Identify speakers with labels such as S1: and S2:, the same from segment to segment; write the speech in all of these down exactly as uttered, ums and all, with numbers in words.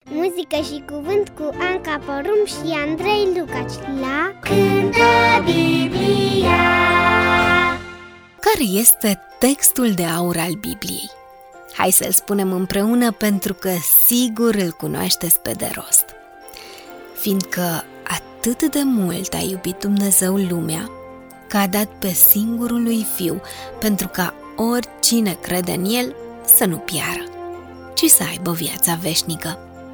S1: Muzică și cuvânt cu Anca Porum și Andrei Lucaci la Cântă Biblia.
S2: Care este textul de aur al Bibliei? Hai să-l spunem împreună, pentru că sigur îl cunoașteți pe de rost. Fiindcă atât de mult a iubit Dumnezeu lumea, că a dat pe singurul lui Fiu, pentru ca oricine crede în El să nu piară, ci să aibă viața veșnică.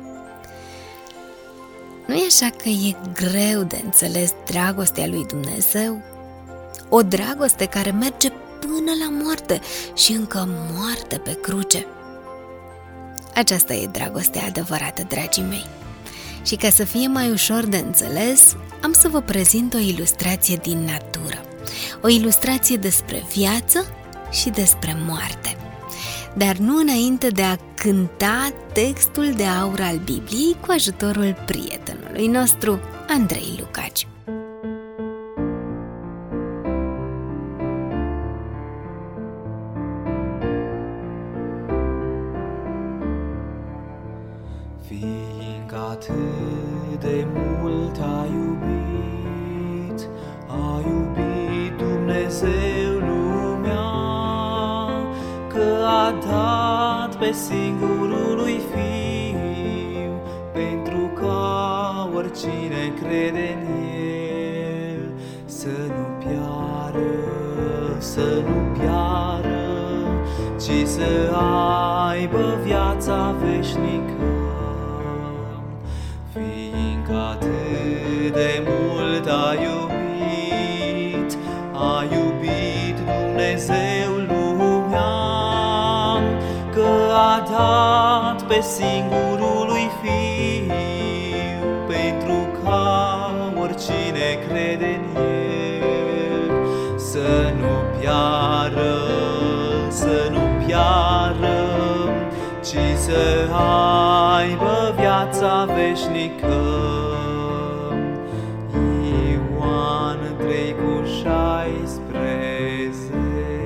S2: Nu e așa că e greu de înțeles dragostea lui Dumnezeu? O dragoste care merge până la moarte și încă moarte pe cruce. Aceasta e dragostea adevărată, dragii mei. Și ca să fie mai ușor de înțeles, am să vă prezint o ilustrație din natură. O ilustrație despre viață și despre moarte. Dar nu înainte de a cânta textul de aur al Bibliei cu ajutorul prietenului nostru, Andrei Lucaci.
S3: Fiindcă atât de mult a iubit, a iubit Dumnezeu lumea, că a dat pe singurul lui Fiu, pentru ca oricine crede în El să nu piară, să nu piară, ci să aibă viața veșnică. Fiindcă atât de mult a iubit, a iubit Dumnezeu lumea, că a dat pe singurul lui Fiu, pentru ca oricine crede în El să nu piară, să nu piară, ci să aibă viața veșnică. Ioan trei cu șaisprezece.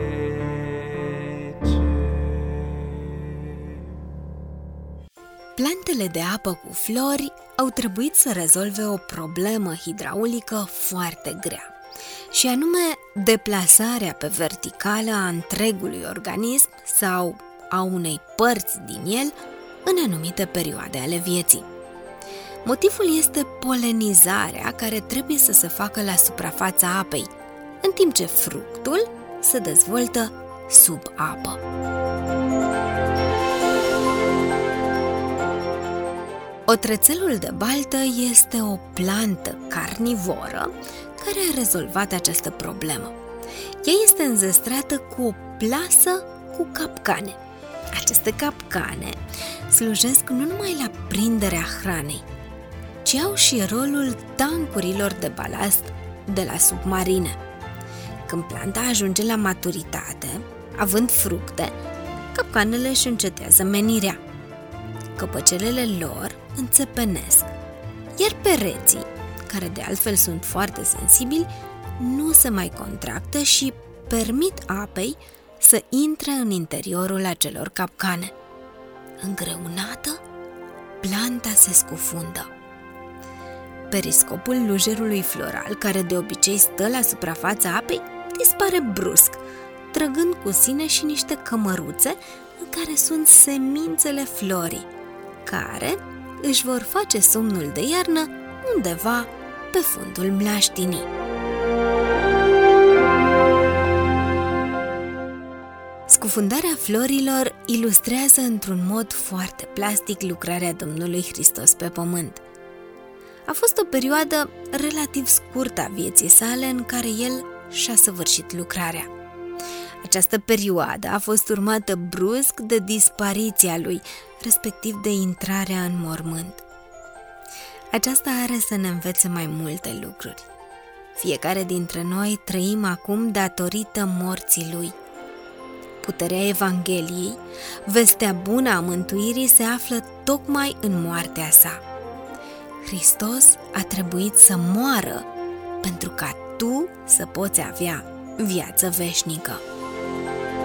S2: Plantele de apă cu flori au trebuit să rezolve o problemă hidraulică foarte grea, și anume deplasarea pe verticală a întregului organism sau a unei părți din el în anumite perioade ale vieții. Motivul este polenizarea care trebuie să se facă la suprafața apei, în timp ce fructul se dezvoltă sub apă. Otrățelul de baltă este o plantă carnivoră care a rezolvat această problemă. Ea este înzestrată cu o plasă cu capcane. Aceste capcane slujesc nu numai la prinderea hranei, ci au și rolul tancurilor de balast de la submarine. Când planta ajunge la maturitate, având fructe, capcanele își încetează menirea. Căpăcelele lor înțepenesc, iar pereții, care de altfel sunt foarte sensibili, nu se mai contractă și permit apei să intre în interiorul acelor capcane. Îngreunată, planta se scufundă. Periscopul lujerului floral, care de obicei stă la suprafața apei, dispare brusc, trăgând cu sine și niște cămăruțe în care sunt semințele florii, care își vor face somnul de iarnă undeva pe fundul mlaștinii. Scufundarea florilor ilustrează într-un mod foarte plastic lucrarea Domnului Hristos pe pământ. A fost o perioadă relativ scurtă a vieții sale în care El și-a săvârșit lucrarea. Această perioadă a fost urmată brusc de dispariția Lui, respectiv de intrarea în mormânt. Aceasta are să ne învețe mai multe lucruri. Fiecare dintre noi trăim acum datorită morții Lui. Puterea Evangheliei, vestea bună a mântuirii, se află tocmai în moartea sa. Hristos a trebuit să moară pentru ca tu să poți avea viață veșnică.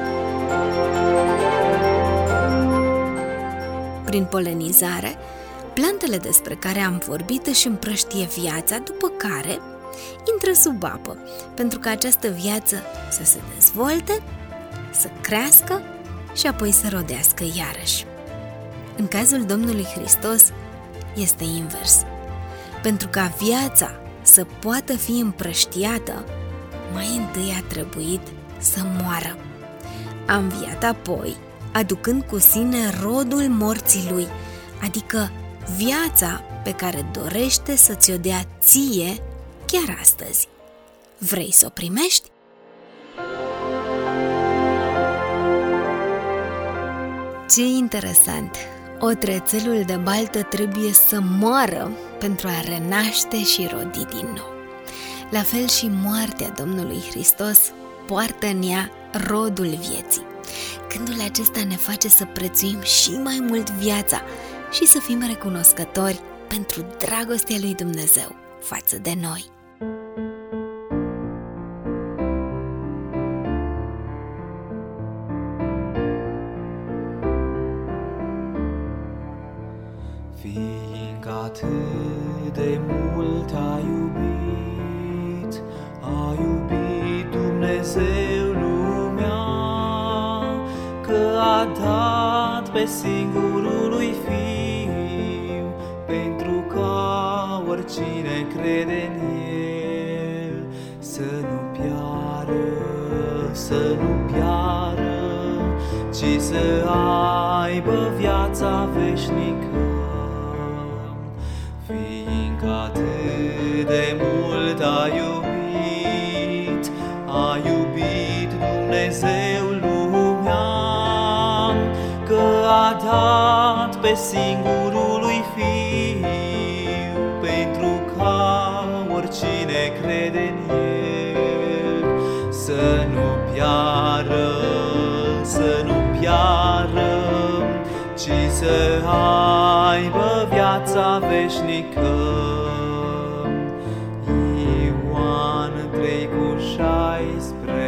S2: Prin polenizare, Plantele despre care am vorbit își împrăștie viața, după care intră sub apă, pentru ca această viață să se dezvolte, să crească și apoi să rodească iarăși. În cazul Domnului Hristos este invers. Pentru ca viața să poată fi împrăștiată, mai întâi a trebuit să moară. A înviat apoi, aducând cu sine rodul morții lui, adică viața pe care dorește să ți-o dea ție chiar astăzi. Vrei să o primești? Ce interesant! Otrețelul de baltă trebuie să moară pentru a renaște și rodi din nou. La fel și moartea Domnului Hristos poartă în ea rodul vieții. Gândul acesta ne face să prețuim și mai mult viața și să fim recunoscători pentru dragostea lui Dumnezeu față de noi.
S3: Fiindcă atât de mult a iubit, a iubit Dumnezeu lumea, că a dat pe singurul lui Fiu, pentru ca oricine crede în El să nu piară, să nu piară, ci să aibă viața veșnică. Fiindcă atât de mult a iubit, a iubit Dumnezeu lumea, că a dat pe singurul lui Fiu, pentru ca oricine crede în El să nu piară, să nu piară, ci să aibă viața veșnică. Ioan trei cu șaisprezece.